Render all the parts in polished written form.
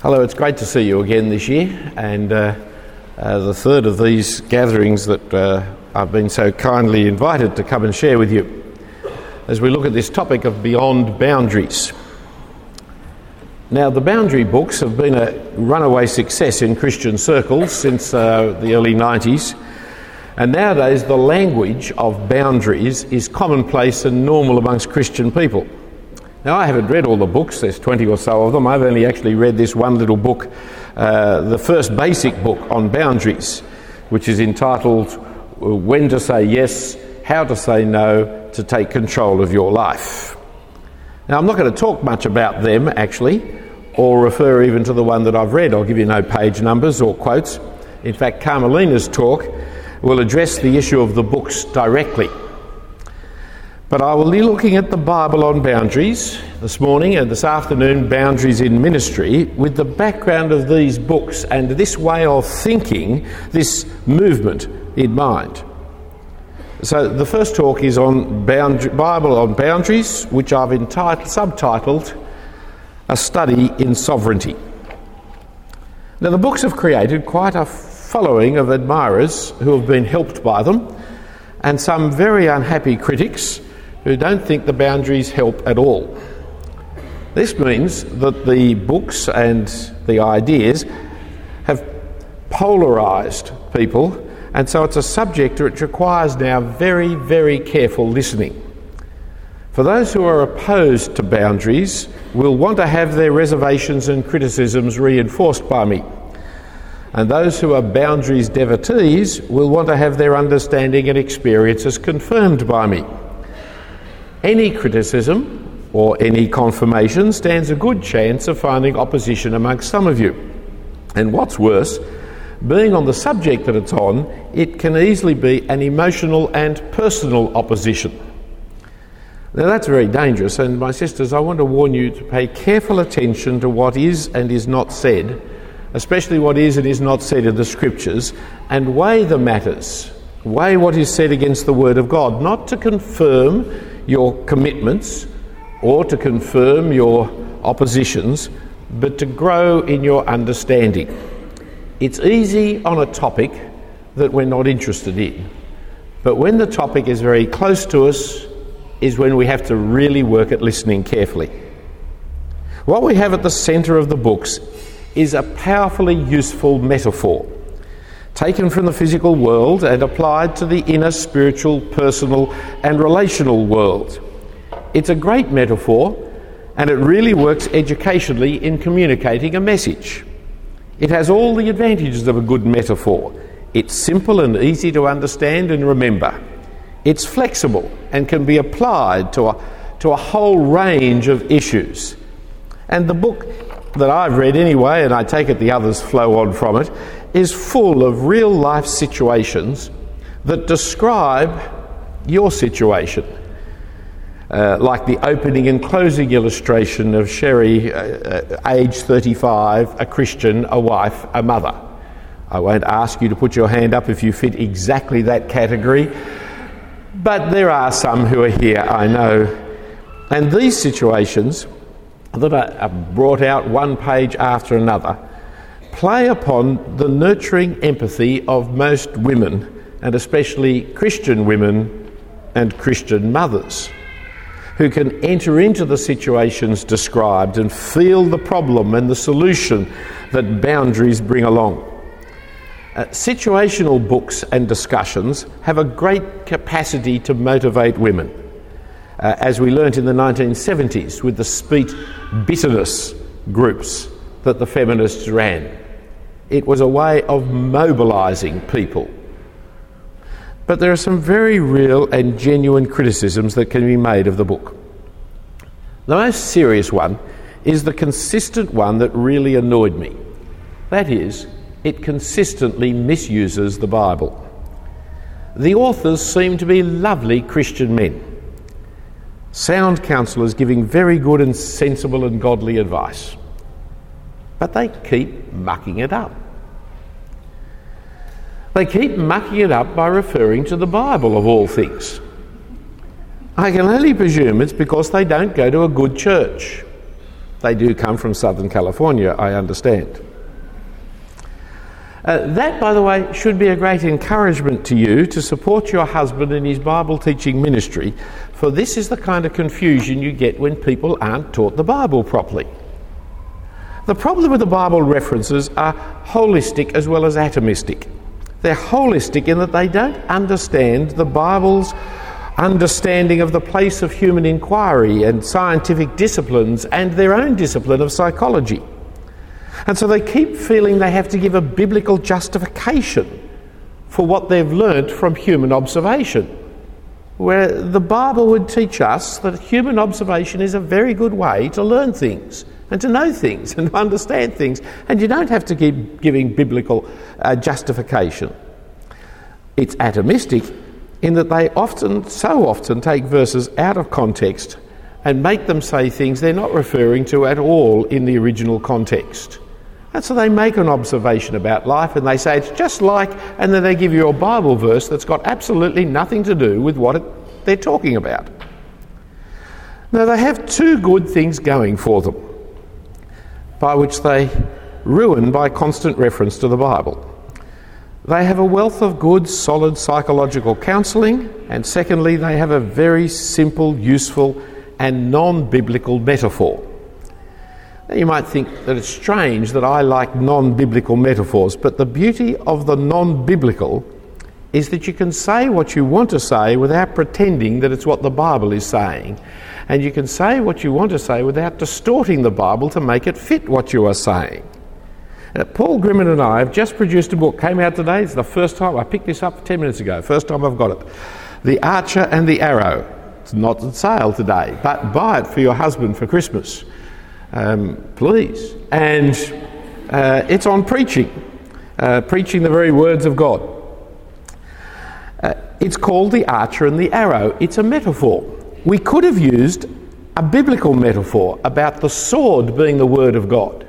Hello, it's great to see you again this year, and the third of these gatherings that I've been so kindly invited to come and share with you as we look at this topic of beyond boundaries. Now, the boundary books have been a runaway success in Christian circles since the early 90s, and nowadays the language of boundaries is commonplace and normal amongst Christian people. Now, I haven't read all the books, there's 20 or so of them. I've only actually read this one little book, the first basic book on boundaries, which is entitled When to Say Yes, How to Say No to Take Control of Your Life. Now, I'm not going to talk much about them, actually, or refer even to the one that I've read. I'll give you no page numbers or quotes. In fact, Carmelina's talk will address the issue of the books directly. But I will be looking at the Bible on boundaries this morning and this afternoon, boundaries in ministry, with the background of these books and this way of thinking, this movement in mind. So the first talk is on Bible on boundaries, which I've subtitled A Study in Sovereignty. Now, the books have created quite a following of admirers who have been helped by them, and some very unhappy critics who don't think the boundaries help at all. This means that the books and the ideas have polarised people, and so it's a subject which requires now very, very careful listening. For those who are opposed to boundaries will want to have their reservations and criticisms reinforced by me, and those who are boundaries devotees will want to have their understanding and experiences confirmed by me. Any criticism or any confirmation stands a good chance of finding opposition amongst some of you. And what's worse, being on the subject that it's on, it can easily be an emotional and personal opposition. Now, that's very dangerous, and my sisters, I want to warn you to pay careful attention to what is and is not said, especially what is and is not said in the Scriptures, and weigh the matters. Weigh what is said against the Word of God, not to confirm your commitments or to confirm your oppositions, but to grow in your understanding. It's easy on a topic that we're not interested in, but when the topic is very close to us is when we have to really work at listening carefully. What we have at the centre of the books is a powerfully useful metaphor, taken from the physical world and applied to the inner spiritual, personal and relational world. It's a great metaphor, and it really works educationally in communicating a message. It has all the advantages of a good metaphor. It's simple and easy to understand and remember. It's flexible and can be applied to a whole range of issues. And the book that I've read anyway, and I take it the others flow on from it, is full of real life situations that describe your situation. Like the opening and closing illustration of Sherry, age 35, a Christian, a wife, a mother. I won't ask you to put your hand up if you fit exactly that category, but there are some who are here, I know. And these situations that are brought out one page after another play upon the nurturing empathy of most women, and especially Christian women and Christian mothers, who can enter into the situations described and feel the problem and the solution that boundaries bring along. Situational books and discussions have a great capacity to motivate women, as we learnt in the 1970s with the Speak Bitterness groups that the feminists ran. It was a way of mobilising people. But there are some very real and genuine criticisms that can be made of the book. The most serious one is the consistent one that really annoyed me. That is, it consistently misuses the Bible. The authors seem to be lovely Christian men, sound counsellors giving very good and sensible and godly advice. But they keep mucking it up. They keep mucking it up by referring to the Bible, of all things. I can only presume it's because they don't go to a good church. They do come from Southern California, I understand. That, by the way, should be a great encouragement to you to support your husband in his Bible teaching ministry, for this is the kind of confusion you get when people aren't taught the Bible properly. The problem with the Bible references are holistic as well as atomistic. They're holistic in that they don't understand the Bible's understanding of the place of human inquiry and scientific disciplines and their own discipline of psychology. And so they keep feeling they have to give a biblical justification for what they've learnt from human observation, where the Bible would teach us that human observation is a very good way to learn things and to know things and to understand things, and you don't have to keep giving biblical justification. It's atomistic in that they so often take verses out of context and make them say things they're not referring to at all in the original context. And so they make an observation about life and they say it's just like, and then they give you a Bible verse that's got absolutely nothing to do with what they're talking about. Now they have two good things going for them, by which they ruin by constant reference to the Bible. They have a wealth of good, solid psychological counselling, and secondly, they have a very simple, useful and non-biblical metaphor. Now, you might think that it's strange that I like non-biblical metaphors, but the beauty of the non-biblical is that you can say what you want to say without pretending that it's what the Bible is saying. And you can say what you want to say without distorting the Bible to make it fit what you are saying. Paul Grimmin and I have just produced a book, came out today, it's the first time, I picked this up 10 minutes ago, first time I've got it. The Archer and the Arrow. It's not on sale today, but buy it for your husband for Christmas. Please. And it's on preaching the very words of God. It's called The Archer and the Arrow. It's a metaphor. We could have used a biblical metaphor about the sword being the word of God.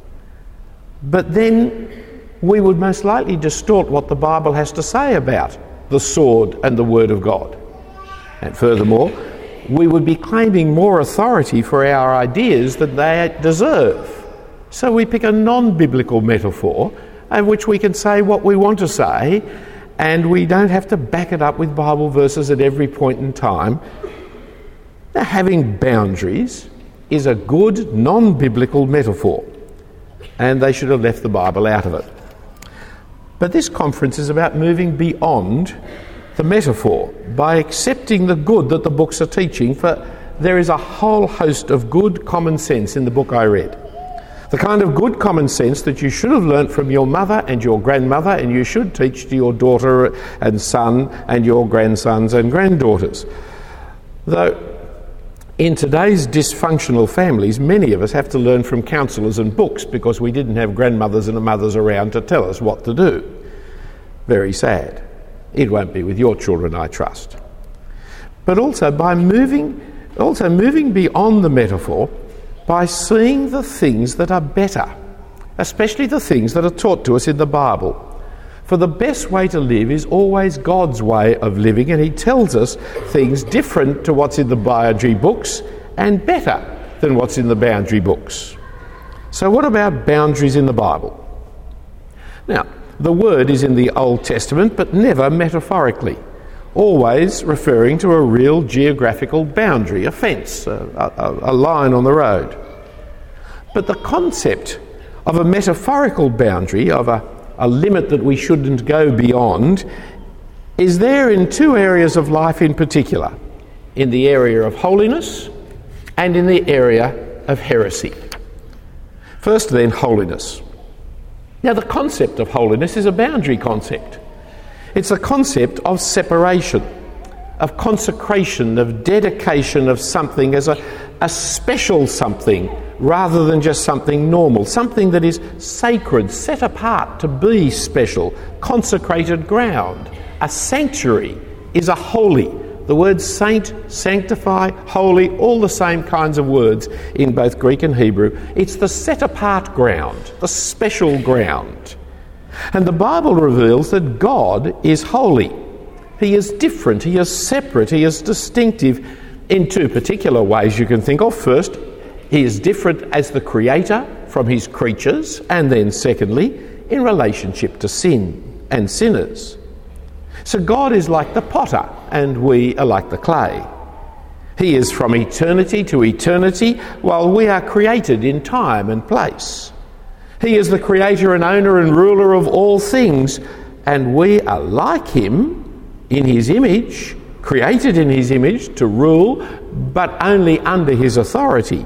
But then we would most likely distort what the Bible has to say about the sword and the word of God. And furthermore, we would be claiming more authority for our ideas than they deserve. So we pick a non-biblical metaphor in which we can say what we want to say, and we don't have to back it up with Bible verses at every point in time. Now, having boundaries is a good non-biblical metaphor, and they should have left the Bible out of it. But this conference is about moving beyond the metaphor by accepting the good that the books are teaching, for there is a whole host of good common sense in the book I read. The kind of good common sense that you should have learnt from your mother and your grandmother, and you should teach to your daughter and son and your grandsons and granddaughters. Though in today's dysfunctional families, many of us have to learn from counsellors and books because we didn't have grandmothers and mothers around to tell us what to do. Very sad. It won't be with your children, I trust. But also by moving beyond the metaphor, by seeing the things that are better, especially the things that are taught to us in the Bible. For the best way to live is always God's way of living, and he tells us things different to what's in the boundary books and better than what's in the boundary books. So what about boundaries in the Bible? Now, the word is in the Old Testament, but never metaphorically, always referring to a real geographical boundary, a fence, a line on the road. But the concept of a metaphorical boundary, of a limit that we shouldn't go beyond, is there in two areas of life in particular, in the area of holiness and in the area of heresy. First then, holiness. Now the concept of holiness is a boundary concept. It's a concept of separation, of consecration, of dedication of something as a special something rather than just something normal, something that is sacred, set apart to be special, consecrated ground. A sanctuary is a holy. The words saint, sanctify, holy, all the same kinds of words in both Greek and Hebrew. It's the set apart ground, the special ground. And the Bible reveals that God is holy. He is different, he is separate, he is distinctive in two particular ways you can think of. First, He is different as the creator from his creatures, and then secondly, in relationship to sin and sinners. So God is like the potter, and we are like the clay. He is from eternity to eternity, while we are created in time and place. He is the creator and owner and ruler of all things, and we are like him in his image, created in his image to rule, but only under his authority.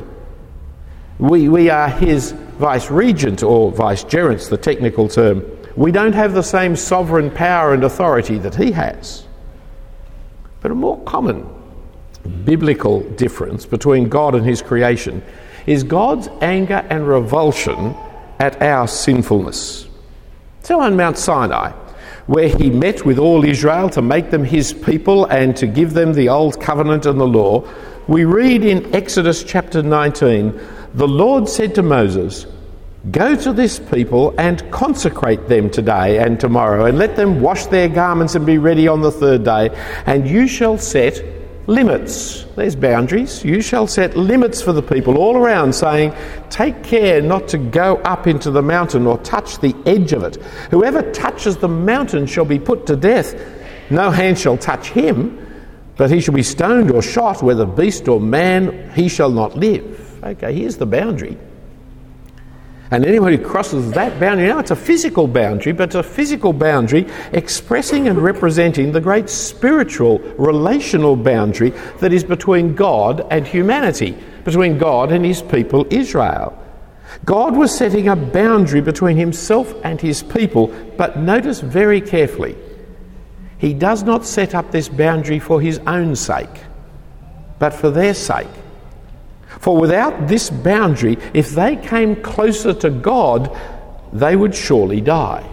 We are his vice-regent, or vicegerents, the technical term. We don't have the same sovereign power and authority that he has. But a more common biblical difference between God and his creation is God's anger and revulsion at our sinfulness. So on Mount Sinai, where he met with all Israel to make them his people and to give them the old covenant and the law, we read in Exodus chapter 19, the Lord said to Moses, "Go to this people and consecrate them today and tomorrow, and let them wash their garments and be ready on the third day, and you shall set limits." There's boundaries. You shall set limits for the people all around, saying, "Take care not to go up into the mountain or touch the edge of it. Whoever touches the mountain shall be put to death. No hand shall touch him, but he shall be stoned or shot, whether beast or man, he shall not live." Okay, here's the boundary. And anyone who crosses that boundary, now it's a physical boundary, but it's a physical boundary expressing and representing the great spiritual, relational boundary that is between God and humanity, between God and his people Israel. God was setting a boundary between himself and his people, but notice very carefully, he does not set up this boundary for his own sake, but for their sake. For without this boundary, if they came closer to God, they would surely die.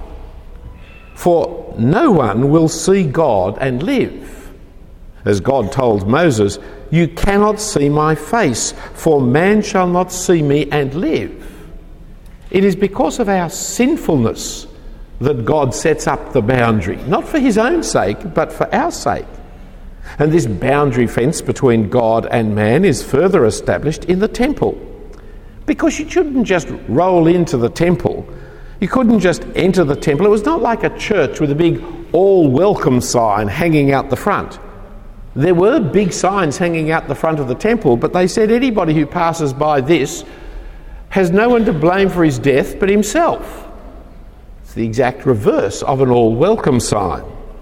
For no one will see God and live. As God told Moses, "You cannot see my face, for man shall not see me and live." It is because of our sinfulness that God sets up the boundary, not for his own sake, but for our sake. And this boundary fence between God and man is further established in the temple. Because you shouldn't just roll into the temple. You couldn't just enter the temple. It was not like a church with a big all welcome sign hanging out the front. There were big signs hanging out the front of the temple, but they said anybody who passes by this has no one to blame for his death but himself. It's the exact reverse of an all welcome sign.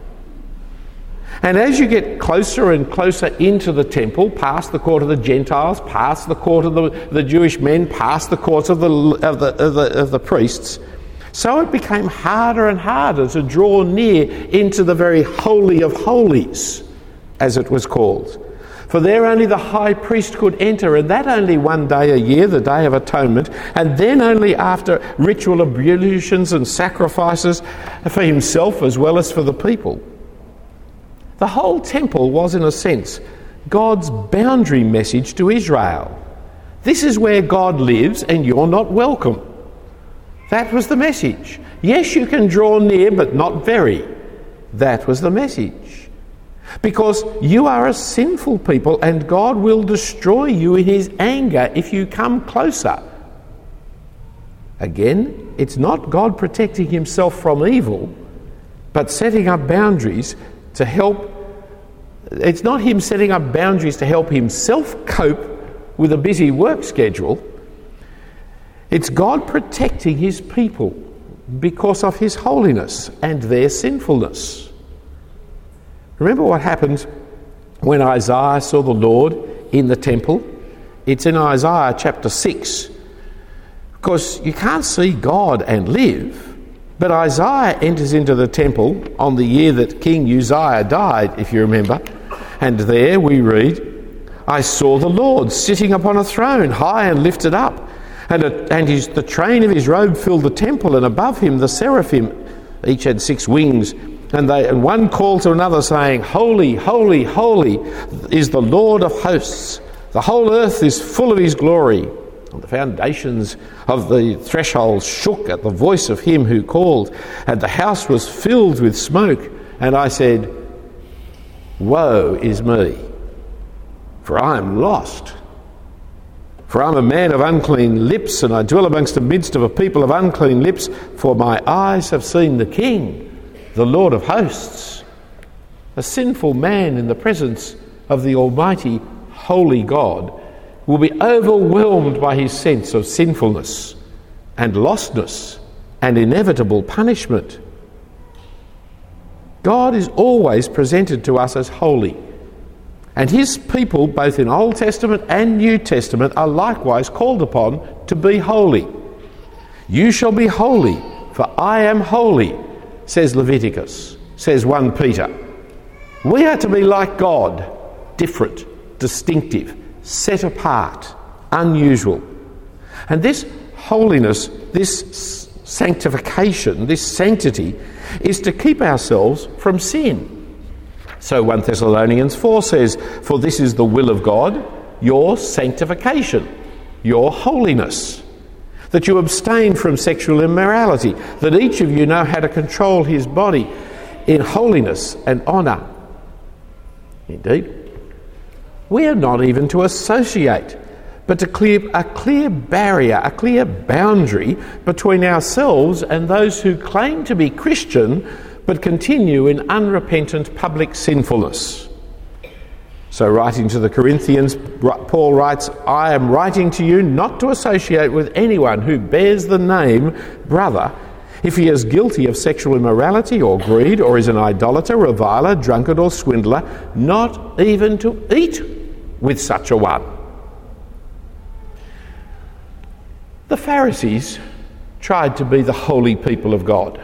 And as you get closer and closer into the temple, past the court of the Gentiles, past the court of the Jewish men, past the courts of the priests, so it became harder and harder to draw near into the very holy of holies, as it was called. For there only the high priest could enter, and that only one day a year, the Day of Atonement, and then only after ritual ablutions and sacrifices for himself as well as for the people. The whole temple was, in a sense, God's boundary message to Israel. This is where God lives and you're not welcome. That was the message. Yes, you can draw near, but not very. That was the message. Because you are a sinful people and God will destroy you in his anger if you come closer. Again, it's not God protecting himself from evil, but setting up boundaries to help. It's not him setting up boundaries to help himself cope with a busy work schedule. It's God protecting his people because of his holiness and their sinfulness. Remember what happened when Isaiah saw the Lord in the temple? It's in Isaiah chapter 6. Because you can't see God and live. But Isaiah enters into the temple on the year that King Uzziah died, if you remember. And there we read, "I saw the Lord sitting upon a throne, high and lifted up, and the train of his robe filled the temple, and above him the seraphim, each had 6 wings, and one called to another, saying, 'Holy, holy, holy is the Lord of hosts. The whole earth is full of his glory.' And the foundations of the threshold shook at the voice of him who called, and the house was filled with smoke. And I said, 'Woe is me, for I am lost, For I'm a man of unclean lips, and I dwell amongst the midst of a people of unclean lips, for my eyes have seen the King, the Lord of hosts." A sinful man in the presence of the Almighty, holy God will be overwhelmed by his sense of sinfulness and lostness and inevitable punishment. God is always presented to us as holy, and his people, both in Old Testament and New Testament, are likewise called upon to be holy. "You shall be holy, for I am holy," says Leviticus, says 1 Peter. We are to be like God, different, distinctive, set apart, unusual. And this holiness, this sanctification, this sanctity, is to keep ourselves from sin. So 1 Thessalonians 4 says, "For this is the will of God, your sanctification, your holiness, that you abstain from sexual immorality, that each of you know how to control his body in holiness and honour." Indeed, we are not even to associate, but to clear a clear barrier, a clear boundary between ourselves and those who claim to be Christian but continue in unrepentant public sinfulness. So writing to the Corinthians, Paul writes, "I am writing to you not to associate with anyone who bears the name brother, if he is guilty of sexual immorality or greed, or is an idolater, reviler, drunkard or swindler, not even to eat with such a one." The Pharisees tried to be the holy people of God.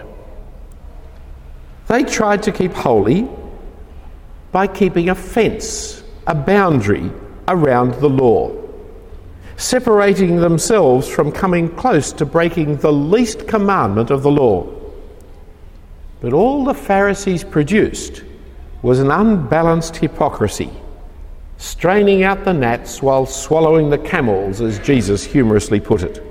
They tried to keep holy by keeping a fence, a boundary around the law, separating themselves from coming close to breaking the least commandment of the law. But all the Pharisees produced was an unbalanced hypocrisy, straining out the gnats while swallowing the camels, as Jesus humorously put it.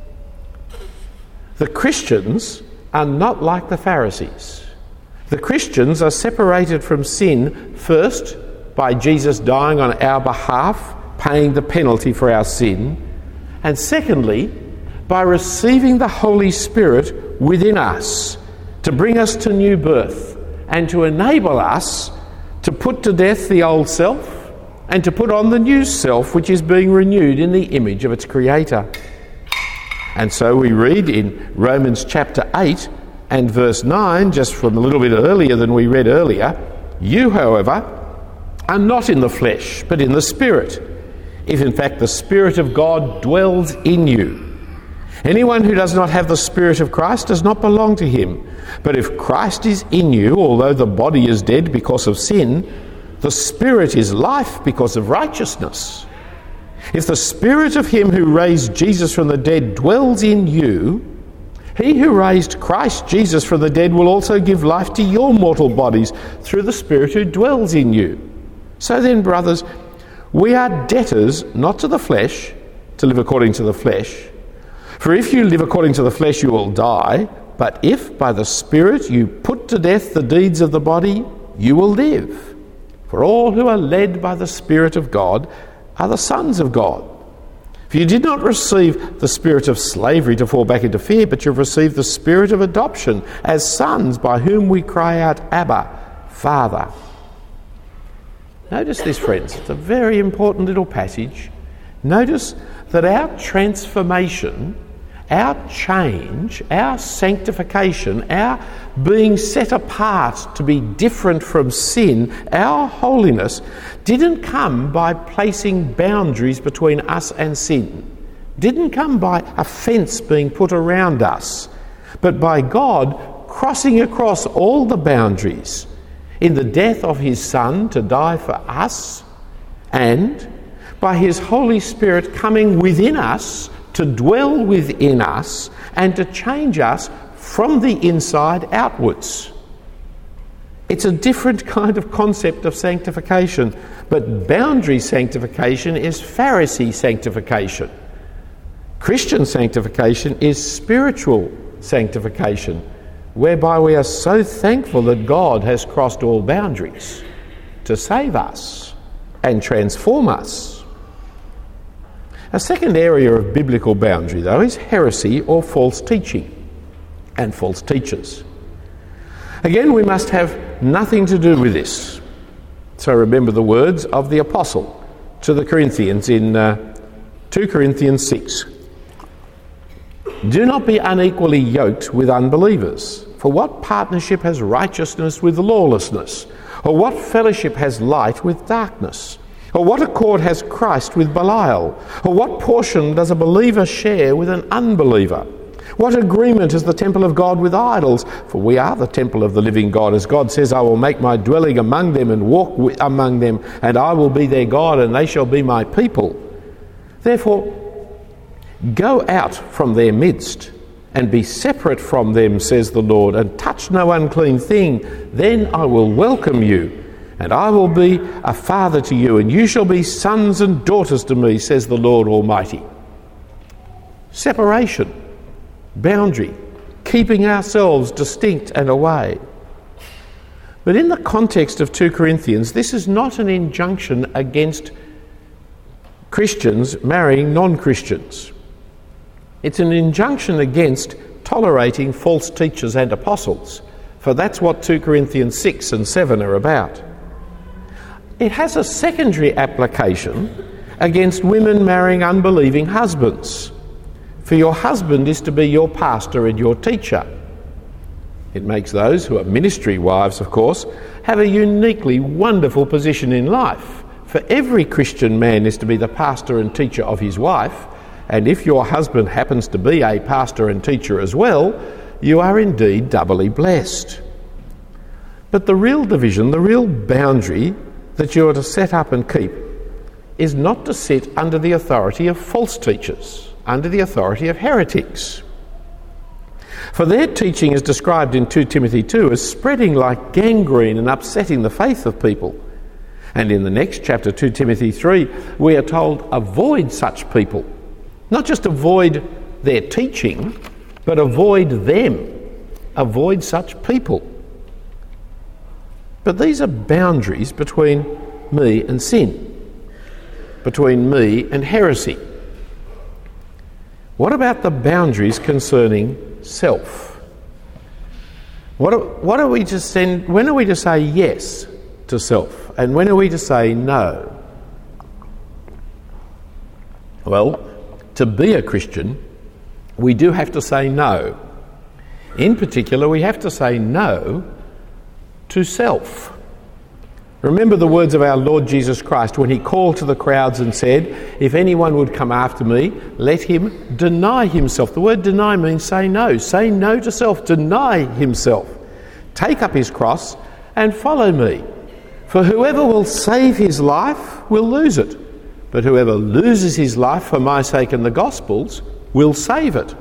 The Christians are not like the Pharisees. The Christians are separated from sin first by Jesus dying on our behalf, paying the penalty for our sin, and secondly, by receiving the Holy Spirit within us to bring us to new birth and to enable us to put to death the old self and to put on the new self, which is being renewed in the image of its Creator. And so we read in Romans chapter 8 and verse 9, just from a little bit earlier than we read earlier, "You, however, are not in the flesh, but in the Spirit, if in fact the Spirit of God dwells in you. Anyone who does not have the Spirit of Christ does not belong to him. But if Christ is in you, although the body is dead because of sin, the Spirit is life because of righteousness. If the Spirit of him who raised Jesus from the dead dwells in you, he who raised Christ Jesus from the dead will also give life to your mortal bodies through the Spirit who dwells in you. So then, brothers, we are debtors not to the flesh, to live according to the flesh. For if you live according to the flesh, you will die. But if by the Spirit you put to death the deeds of the body, you will live. For all who are led by the Spirit of God are the sons of God. For you did not receive the spirit of slavery to fall back into fear, but you have received the Spirit of adoption as sons, by whom we cry out, Abba, Father." Notice this, friends. It's a very important little passage. Notice that our transformation, our change, our sanctification, our being set apart to be different from sin, our holiness, didn't come by placing boundaries between us and sin. Didn't come by a fence being put around us, but by God crossing across all the boundaries in the death of his Son to die for us, and by his Holy Spirit coming within us to dwell within us and to change us from the inside outwards. It's a different kind of concept of sanctification, but boundary sanctification is Pharisee sanctification. Christian sanctification is spiritual sanctification, whereby we are so thankful that God has crossed all boundaries to save us and transform us. A second area of biblical boundary, though, is heresy or false teaching and false teachers. Again, we must have nothing to do with this. So remember the words of the Apostle to the Corinthians in 2 Corinthians 6. Do not be unequally yoked with unbelievers. For what partnership has righteousness with lawlessness? Or what fellowship has light with darkness? Or what accord has Christ with Belial? Or what portion does a believer share with an unbeliever? What agreement is the temple of God with idols? For we are the temple of the living God. As God says, I will make my dwelling among them and walk among them, and I will be their God, and they shall be my people. Therefore, go out from their midst, and be separate from them, says the Lord, and touch no unclean thing. Then I will welcome you, and I will be a father to you, and you shall be sons and daughters to me, says the Lord Almighty. Separation, boundary, keeping ourselves distinct and away. But in the context of 2 Corinthians, this is not an injunction against Christians marrying non-Christians. It's an injunction against tolerating false teachers and apostles, for that's what 2 Corinthians 6 and 7 are about. It has a secondary application against women marrying unbelieving husbands, for your husband is to be your pastor and your teacher. It makes those who are ministry wives, of course, have a uniquely wonderful position in life, for every Christian man is to be the pastor and teacher of his wife, and if your husband happens to be a pastor and teacher as well, you are indeed doubly blessed. But the real division, the real boundary that you are to set up and keep is not to sit under the authority of false teachers, under the authority of heretics. For their teaching is described in 2 Timothy 2 as spreading like gangrene and upsetting the faith of people. And in the next chapter, 2 Timothy 3, we are told, avoid such people. Not just avoid their teaching, but avoid them. Avoid such people. But these are boundaries between me and sin, between me and heresy. What about the boundaries concerning self? What are we to send? When are we to say yes to self, and when are we to say no? Well, to be a Christian, we do have to say no. In particular, we have to say no to self. Remember the words of our Lord Jesus Christ when he called to the crowds and said, if anyone would come after me, let him deny himself. The word deny means say no. Say no to self. Deny himself. Take up his cross and follow me. For whoever will save his life will lose it. But whoever loses his life for my sake and the gospel's will save it.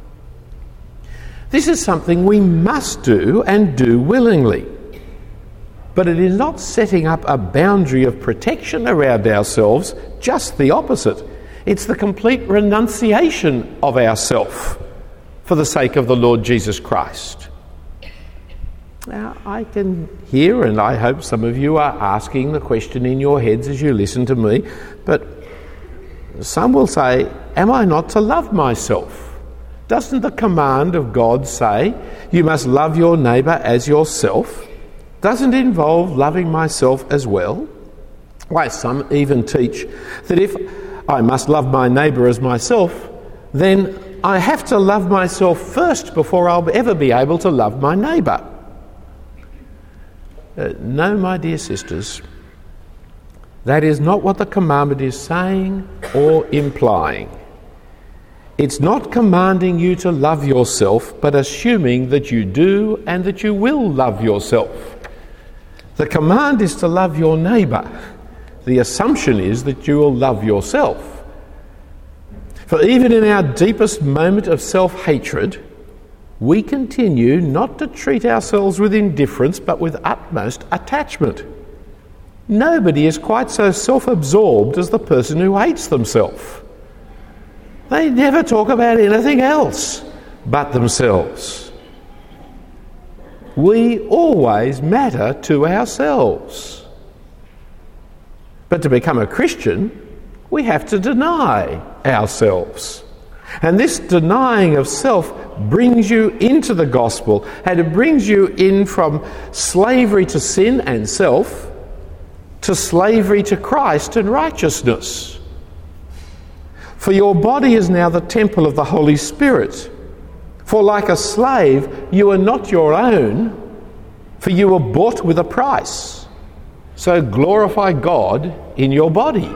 This is something we must do and do willingly. But it is not setting up a boundary of protection around ourselves, just the opposite. It's the complete renunciation of ourself for the sake of the Lord Jesus Christ. Now, I can hear, and I hope some of you are asking the question in your heads as you listen to me, but some will say, am I not to love myself? Doesn't the command of God say, you must love your neighbour as yourself? Doesn't it involve loving myself as well? Why, some even teach that if I must love my neighbour as myself, then I have to love myself first before I'll ever be able to love my neighbour. No, my dear sisters, that is not what the commandment is saying or implying. It's not commanding you to love yourself, but assuming that you do and that you will love yourself. The command is to love your neighbour. The assumption is that you will love yourself. For even in our deepest moment of self-hatred, we continue not to treat ourselves with indifference, but with utmost attachment. Nobody is quite so self-absorbed as the person who hates themselves. They never talk about anything else but themselves. We always matter to ourselves. But to become a Christian, we have to deny ourselves. And this denying of self brings you into the gospel, and it brings you in from slavery to sin and self to slavery to Christ and righteousness. For your body is now the temple of the Holy Spirit. For like a slave, you are not your own, for you were bought with a price. So glorify God in your body.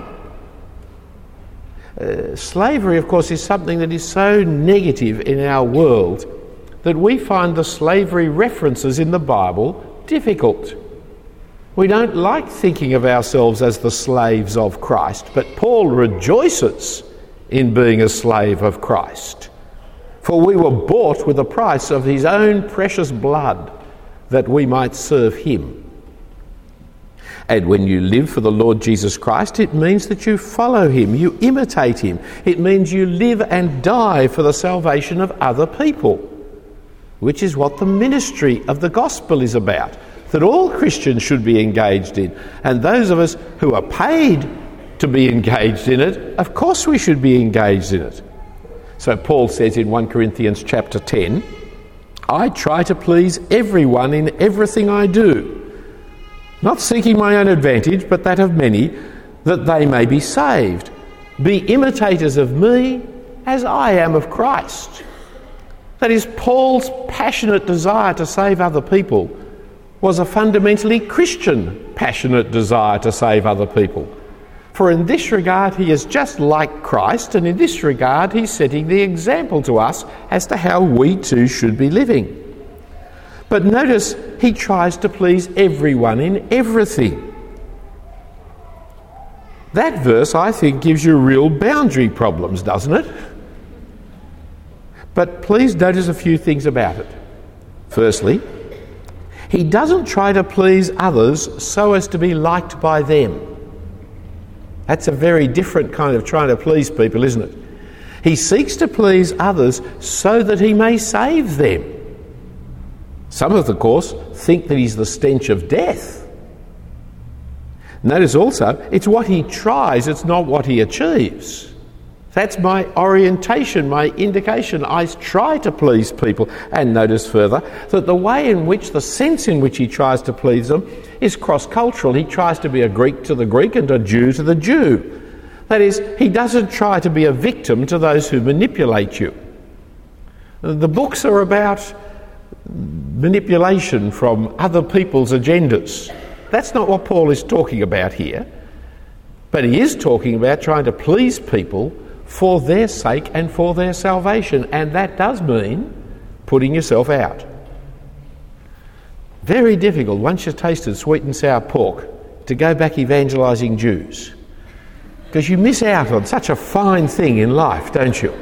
Slavery, of course, is something that is so negative in our world that we find the slavery references in the Bible difficult. We don't like thinking of ourselves as the slaves of Christ, but Paul rejoices in being a slave of Christ. For we were bought with the price of his own precious blood, that we might serve him. And when you live for the Lord Jesus Christ, it means that you follow him, you imitate him. It means you live and die for the salvation of other people, which is what the ministry of the gospel is about, that all Christians should be engaged in. And those of us who are paid to be engaged in it, of course we should be engaged in it. So Paul says in 1 Corinthians chapter 10, I try to please everyone in everything I do, not seeking my own advantage, but that of many, that they may be saved. Be imitators of me as I am of Christ. That is, Paul's passionate desire to save other people was a fundamentally Christian passionate desire to save other people. For in this regard he is just like Christ, and in this regard he's setting the example to us as to how we too should be living. But notice he tries to please everyone in everything. That verse, I think, gives you real boundary problems, doesn't it? But please notice a few things about it. Firstly, he doesn't try to please others so as to be liked by them. That's a very different kind of trying to please people, isn't it? He seeks to please others so that he may save them. Some of the course think that he's the stench of death. Notice also, it's what he tries, it's not what he achieves. That's my orientation, my indication. I try to please people. And notice further that the way in which, the sense in which he tries to please them is cross-cultural. He tries to be a Greek to the Greek and a Jew to the Jew. That is, he doesn't try to be a victim to those who manipulate you. The books are about manipulation from other people's agendas. That's not what Paul is talking about here. But he is talking about trying to please people for their sake and for their salvation. And that does mean putting yourself out. Very difficult, once you've tasted sweet and sour pork, to go back evangelising Jews. Because you miss out on such a fine thing in life, don't you?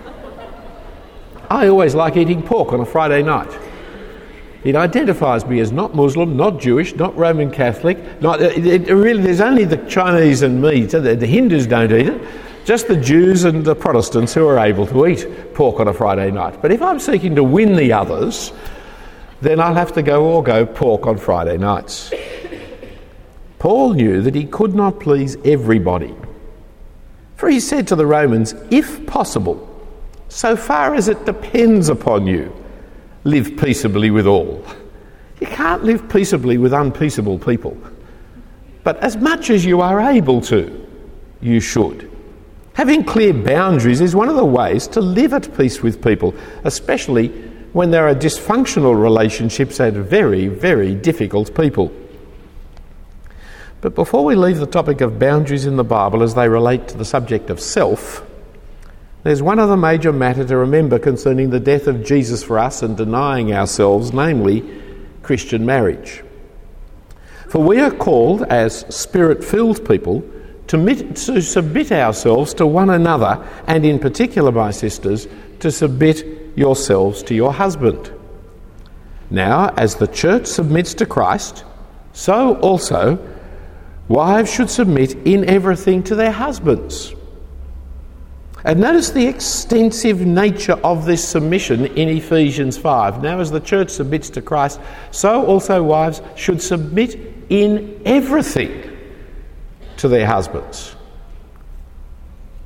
I always like eating pork on a Friday night. It identifies me as not Muslim, not Jewish, not Roman Catholic. Really, there's only the Chinese and me. The Hindus don't eat it. Just the Jews and the Protestants who are able to eat pork on a Friday night. But if I'm seeking to win the others, then I'll have to go pork on Friday nights. Paul knew that he could not please everybody. For he said to the Romans, if possible, so far as it depends upon you, live peaceably with all. You can't live peaceably with unpeaceable people. But as much as you are able to, you should. Having clear boundaries is one of the ways to live at peace with people, especially when there are dysfunctional relationships and very, very difficult people. But before we leave the topic of boundaries in the Bible as they relate to the subject of self, there's one other major matter to remember concerning the death of Jesus for us and denying ourselves, namely Christian marriage. For we are called, as Spirit-filled people, to submit ourselves to one another, and in particular, my sisters, to submit yourselves to your husband. Now, as the church submits to Christ, so also wives should submit in everything to their husbands. And notice the extensive nature of this submission in Ephesians 5. Now, as the church submits to Christ, so also wives should submit in everything to their husbands.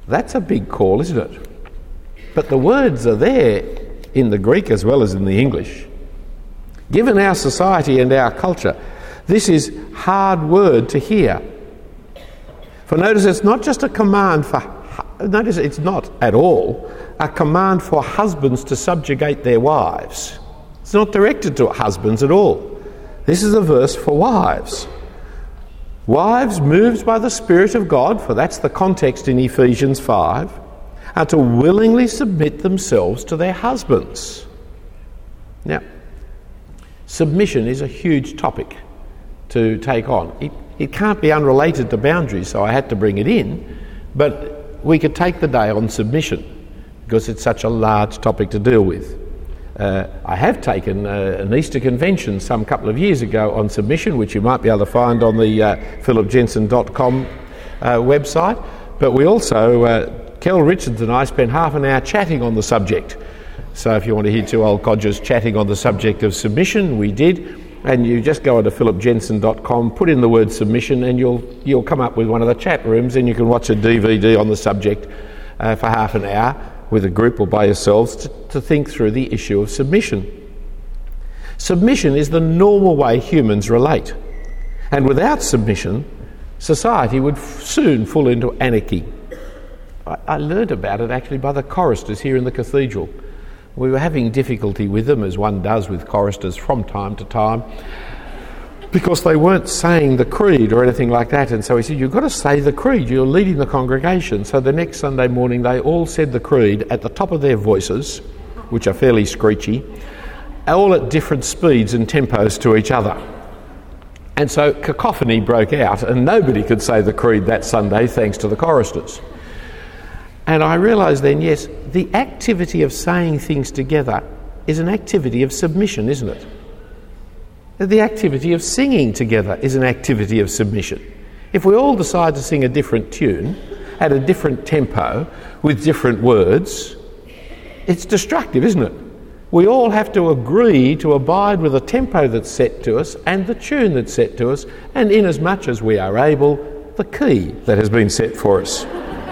That's a big call, isn't it? But the words are there in the Greek as well as in the English. Given our society and our culture, this is hard word to hear. For notice, it's not just a command for... Notice it's not at all a command for husbands to subjugate their wives. It's not directed to husbands at all. This is a verse for wives. Wives, moved by the Spirit of God, for that's the context in Ephesians 5, are to willingly submit themselves to their husbands. Now, submission is a huge topic to take on. It can't be unrelated to boundaries, so I had to bring it in, but we could take the day on submission because it's such a large topic to deal with. I have taken an Easter convention some couple of years ago on submission, which you might be able to find on the philipjensen.com website, but we also, Kel Richards and I spent half an hour chatting on the subject. So if you want to hear two old codgers chatting on the subject of submission, we did. And you just go to philipjensen.com, put in the word submission, and you'll come up with one of the chat rooms, and you can watch a DVD on the subject for half an hour with a group or by yourselves to think through the issue of submission. Submission is the normal way humans relate. And without submission, society would soon fall into anarchy. I learned about it actually by the choristers here in the cathedral. We were having difficulty with them, as one does with choristers from time to time, because they weren't saying the creed or anything like that. And so he said, you've got to say the creed, you're leading the congregation. So the next Sunday morning they all said the creed at the top of their voices, which are fairly screechy, all at different speeds and tempos to each other. And so cacophony broke out and nobody could say the creed that Sunday thanks to the choristers. And I realised then, yes, the activity of saying things together is an activity of submission, isn't it? The activity of singing together is an activity of submission. If we all decide to sing a different tune at a different tempo with different words, it's destructive, isn't it? We all have to agree to abide with the tempo that's set to us and the tune that's set to us, and in as much as we are able, the key that has been set for us.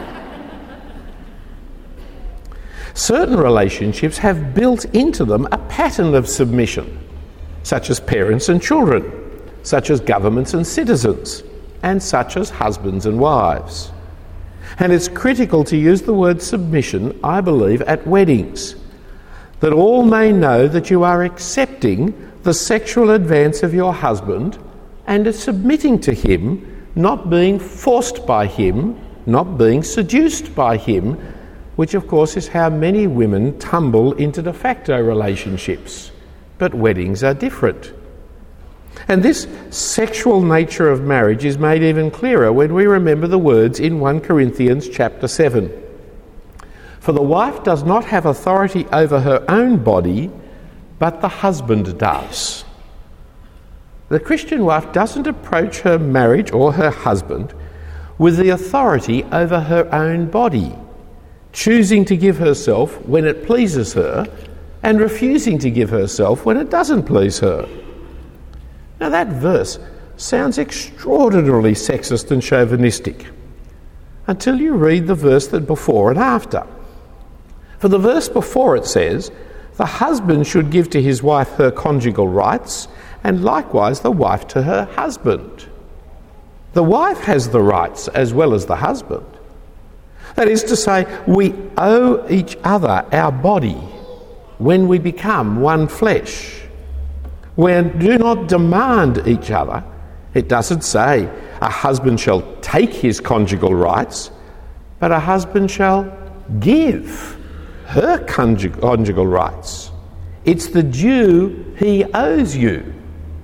Certain relationships have built into them a pattern of submission, such as parents and children, such as governments and citizens, and such as husbands and wives. And it's critical to use the word submission, I believe, at weddings, that all may know that you are accepting the sexual advance of your husband and are submitting to him, not being forced by him, not being seduced by him, which of course is how many women tumble into de facto relationships. But weddings are different. And this sexual nature of marriage is made even clearer when we remember the words in 1 Corinthians chapter 7. For the wife does not have authority over her own body, but the husband does. The Christian wife doesn't approach her marriage or her husband with the authority over her own body, choosing to give herself when it pleases her and refusing to give herself when it doesn't please her. Now that verse sounds extraordinarily sexist and chauvinistic until you read the verse that before and after. For the verse before it says, the husband should give to his wife her conjugal rights, and likewise the wife to her husband. The wife has the rights as well as the husband. That is to say, we owe each other our body when we become one flesh. We do not demand each other. It doesn't say a husband shall take his conjugal rights, but a husband shall give her conjugal rights. It's the due he owes you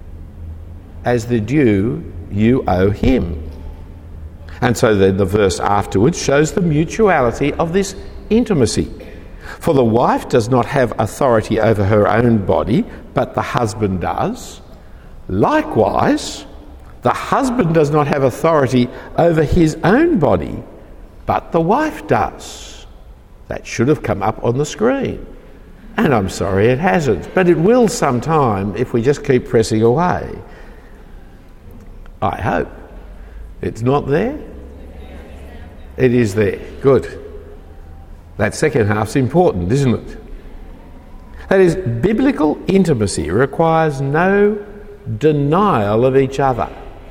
as the due you owe him. And so then the verse afterwards shows the mutuality of this intimacy. For the wife does not have authority over her own body, but the husband does. Likewise, the husband does not have authority over his own body, but the wife does. That should have come up on the screen. And I'm sorry it hasn't, but it will sometime if we just keep pressing away. I hope. It's not there? It is there. Good. That second half's important, isn't it? That is, biblical intimacy requires no denial of each other,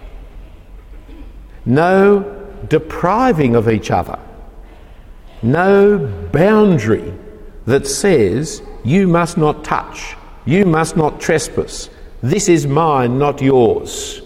no depriving of each other, no boundary that says you must not touch, you must not trespass, this is mine, not yours.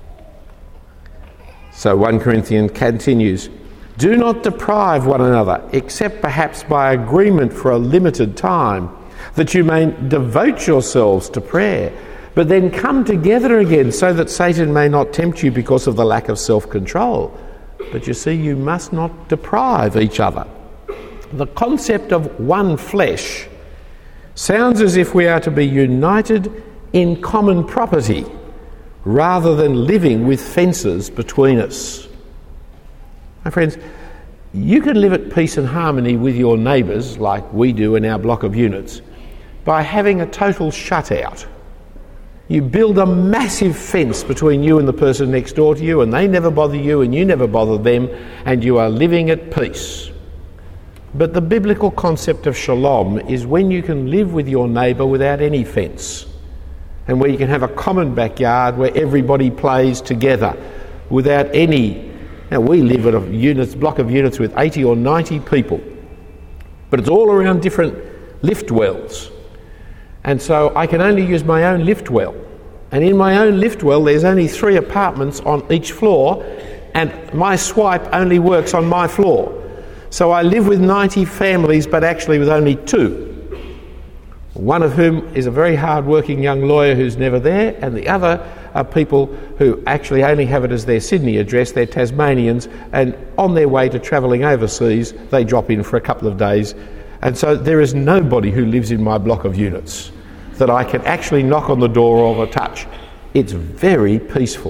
So 1 Corinthians continues, do not deprive one another, except perhaps by agreement for a limited time, that you may devote yourselves to prayer, but then come together again so that Satan may not tempt you because of the lack of self-control. But you see, you must not deprive each other. The concept of one flesh sounds as if we are to be united in common property rather than living with fences between us. My friends, you can live at peace and harmony with your neighbours, like we do in our block of units, by having a total shutout. You build a massive fence between you and the person next door to you, and they never bother you and you never bother them, and you are living at peace. But the biblical concept of shalom is when you can live with your neighbour without any fence, and where you can have a common backyard where everybody plays together without any... Now, we live at a block of units with 80 or 90 people, but it's all around different lift wells. And so I can only use my own lift well. And in my own lift well, there's only 3 apartments on each floor, and my swipe only works on my floor. So I live with 90 families, but actually with only 2. One of whom is a very hard-working young lawyer who's never there, and the other are people who actually only have it as their Sydney address. They're Tasmanians, and on their way to travelling overseas, they drop in for a couple of days. And so there is nobody who lives in my block of units that I can actually knock on the door or touch. It's very peaceful.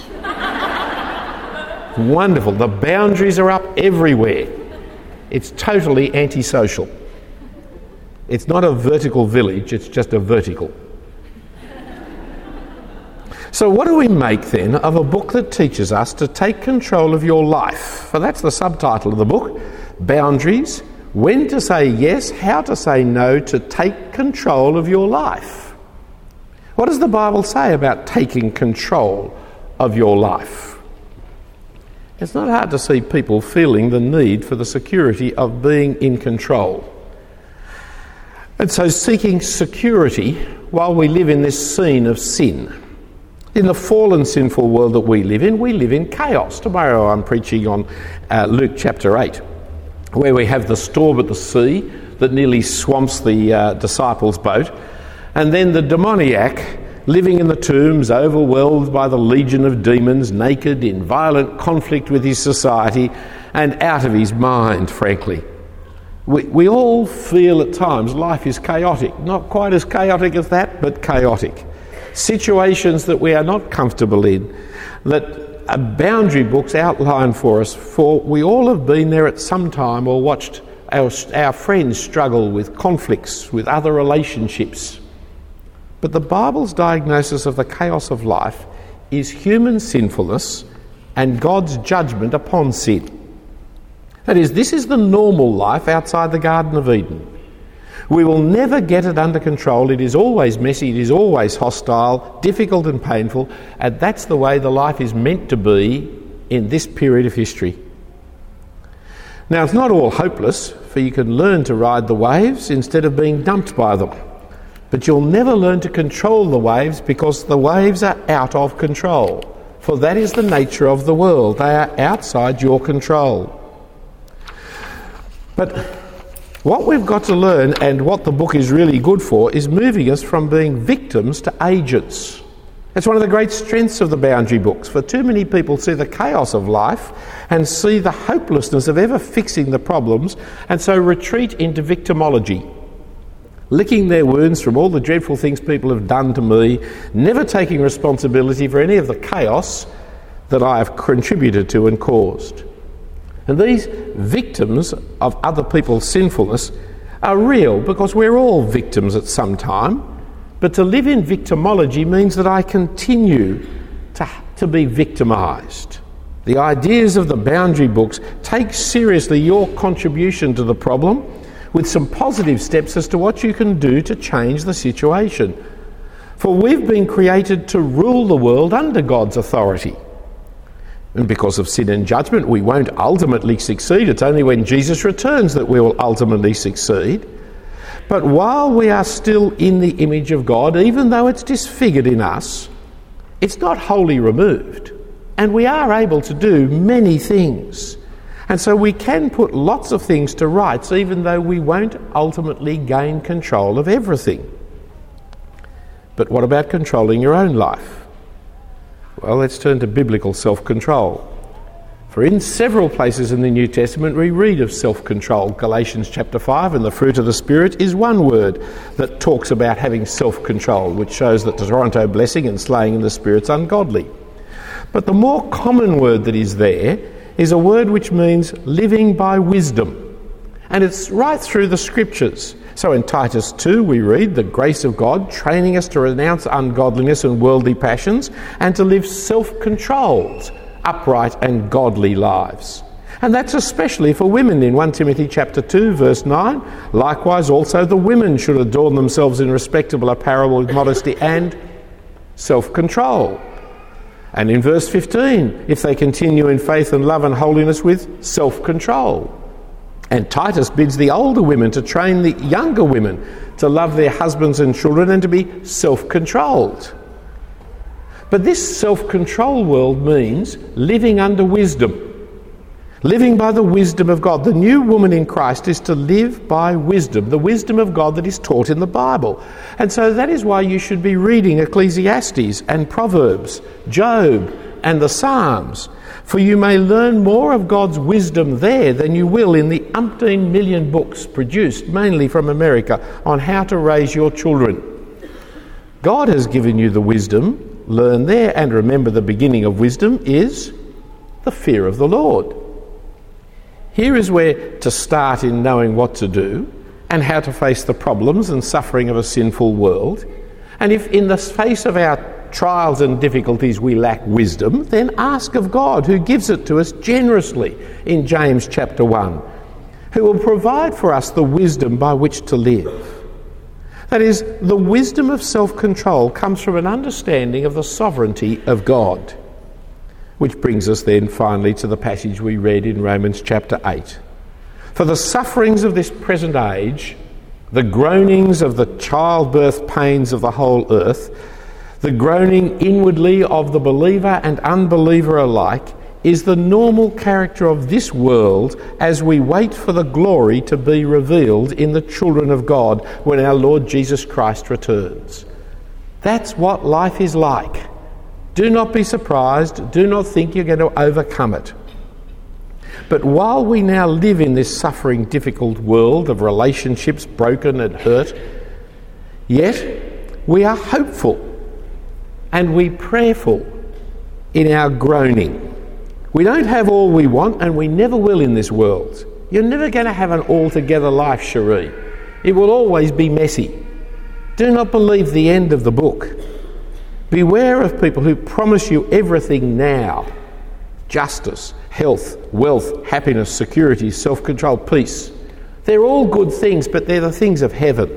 Wonderful. The boundaries are up everywhere. It's totally antisocial. It's not a vertical village, it's just a vertical. So what do we make then of a book that teaches us to take control of your life? For that's the subtitle of the book, Boundaries, When to Say Yes, How to Say No to Take Control of Your Life. What does the Bible say about taking control of your life? It's not hard to see people feeling the need for the security of being in control. And so seeking security while we live in this scene of sin. In the fallen, sinful world that we live in chaos. Tomorrow I'm preaching on Luke chapter 8, where we have the storm at the sea that nearly swamps the disciples' boat, and then the demoniac living in the tombs, overwhelmed by the legion of demons, naked, in violent conflict with his society, and out of his mind, frankly. We all feel at times life is chaotic. Not quite as chaotic as that, but chaotic. Situations that we are not comfortable in, that boundary books outline for us, for we all have been there at some time or watched our friends struggle with conflicts with other relationships. But the Bible's diagnosis of the chaos of life is human sinfulness and God's judgment upon sin. That is, this is the normal life outside the Garden of Eden. We will never get it under control. It is always messy, it is always hostile, difficult and painful, and that's the way the life is meant to be in this period of history. Now, it's not all hopeless, for you can learn to ride the waves instead of being dumped by them. But you'll never learn to control the waves because the waves are out of control. For that is the nature of the world. They are outside your control. But what we've got to learn, and what the book is really good for, is moving us from being victims to agents. It's one of the great strengths of the boundary books, for too many people see the chaos of life and see the hopelessness of ever fixing the problems, and so retreat into victimology, licking their wounds from all the dreadful things people have done to me, never taking responsibility for any of the chaos that I have contributed to and caused. And these victims of other people's sinfulness are real because we're all victims at some time. But to live in victimology means that I continue to be victimised. The ideas of the boundary books take seriously your contribution to the problem with some positive steps as to what you can do to change the situation. For we've been created to rule the world under God's authority. And because of sin and judgment, we won't ultimately succeed. It's only when Jesus returns that we will ultimately succeed. But while we are still in the image of God, even though it's disfigured in us, it's not wholly removed. And we are able to do many things. And so we can put lots of things to rights, even though we won't ultimately gain control of everything. But what about controlling your own life? Well, let's turn to biblical self-control. For in several places in the New Testament we read of self-control. Galatians chapter 5, and the fruit of the Spirit is one word that talks about having self-control, which shows that the Toronto blessing and slaying in the Spirit's ungodly. But the more common word that is there is a word which means living by wisdom. And it's right through the Scriptures. So in Titus 2 we read the grace of God training us to renounce ungodliness and worldly passions and to live self-controlled, upright and godly lives. And that's especially for women in 1 Timothy chapter 2 verse 9. Likewise also the women should adorn themselves in respectable apparel with modesty and self-control. And in verse 15, if they continue in faith and love and holiness with self-control. And Titus bids the older women to train the younger women to love their husbands and children and to be self-controlled. But this self-control world means living under wisdom, living by the wisdom of God. The new woman in Christ is to live by wisdom, the wisdom of God that is taught in the Bible. And so that is why you should be reading Ecclesiastes and Proverbs, Job and the Psalms. For you may learn more of God's wisdom there than you will in the umpteen million books produced, mainly from America, on how to raise your children. God has given you the wisdom, learn there, and remember the beginning of wisdom is the fear of the Lord. Here is where to start in knowing what to do and how to face the problems and suffering of a sinful world. And if in the face of our trials and difficulties we lack wisdom, then ask of God, who gives it to us generously in James chapter 1, who will provide for us the wisdom by which to live. That is, the wisdom of self-control comes from an understanding of the sovereignty of God. Which brings us then finally to the passage we read in Romans chapter 8. For the sufferings of this present age, the groanings of the childbirth pains of the whole earth, the groaning inwardly of the believer and unbeliever alike, is the normal character of this world as we wait for the glory to be revealed in the children of God when our Lord Jesus Christ returns. That's what life is like. Do not be surprised. Do not think you're going to overcome it. But while we now live in this suffering, difficult world of relationships broken and hurt, yet we are hopeful and we prayerful in our groaning. We don't have all we want, and we never will in this world. You're never going to have an altogether life, Cherie. It will always be messy. Do not believe the end of the book. Beware of people who promise you everything now. Justice, health, wealth, happiness, security, self-control, peace. They're all good things, but they're the things of heaven.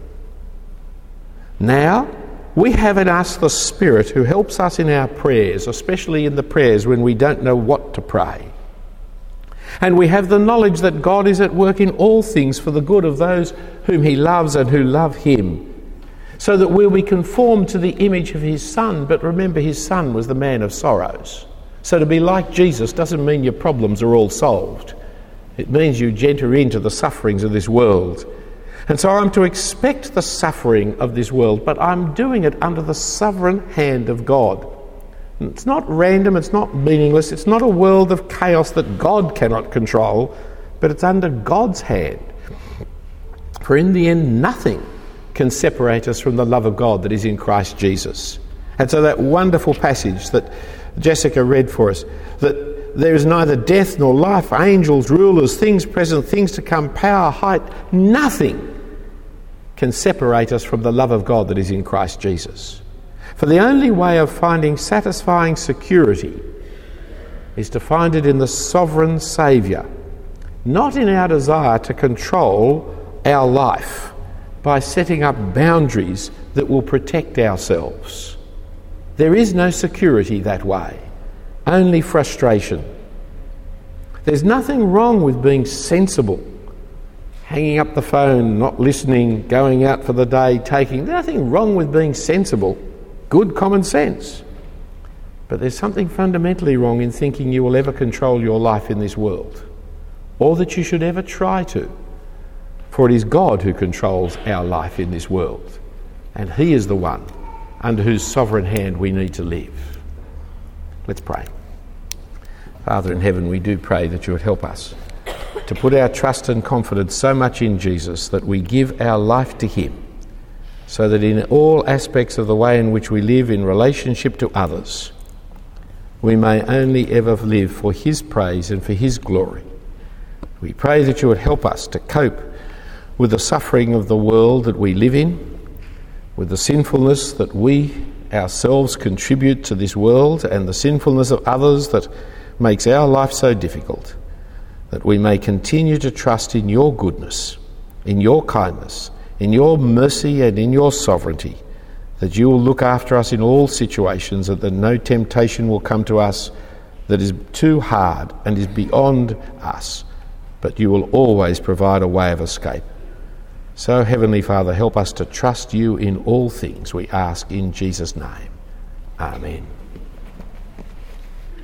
Now, we have in us the Spirit who helps us in our prayers, especially in the prayers when we don't know what to pray. And we have the knowledge that God is at work in all things for the good of those whom He loves and who love Him, so that we'll be conformed to the image of His Son. But remember, His Son was the man of sorrows. So to be like Jesus doesn't mean your problems are all solved. It means you enter into the sufferings of this world. And so I'm to expect the suffering of this world, but I'm doing it under the sovereign hand of God. And it's not random, it's not meaningless, it's not a world of chaos that God cannot control, but it's under God's hand. For in the end, nothing can separate us from the love of God that is in Christ Jesus. And so that wonderful passage that Jessica read for us, that there is neither death nor life, angels, rulers, things present, things to come, power, height, nothing can separate us from the love of God that is in Christ Jesus. For the only way of finding satisfying security is to find it in the sovereign Saviour, not in our desire to control our life by setting up boundaries that will protect ourselves. There is no security that way, only frustration. There's nothing wrong with being sensible, hanging up the phone, not listening, going out for the day, there's nothing wrong with being sensible, good common sense. But there's something fundamentally wrong in thinking you will ever control your life in this world, or that you should ever try to. For it is God who controls our life in this world, and He is the one under whose sovereign hand we need to live. Let's pray. Father in heaven, we do pray that you would help us to put our trust and confidence so much in Jesus that we give our life to Him, so that in all aspects of the way in which we live in relationship to others, we may only ever live for His praise and for His glory. We pray that you would help us to cope with the suffering of the world that we live in, with the sinfulness that we ourselves contribute to this world and the sinfulness of others that makes our life so difficult, that we may continue to trust in your goodness, in your kindness, in your mercy and in your sovereignty, that you will look after us in all situations, and that no temptation will come to us that is too hard and is beyond us, but you will always provide a way of escape. So, Heavenly Father, help us to trust you in all things, we ask in Jesus' name. Amen.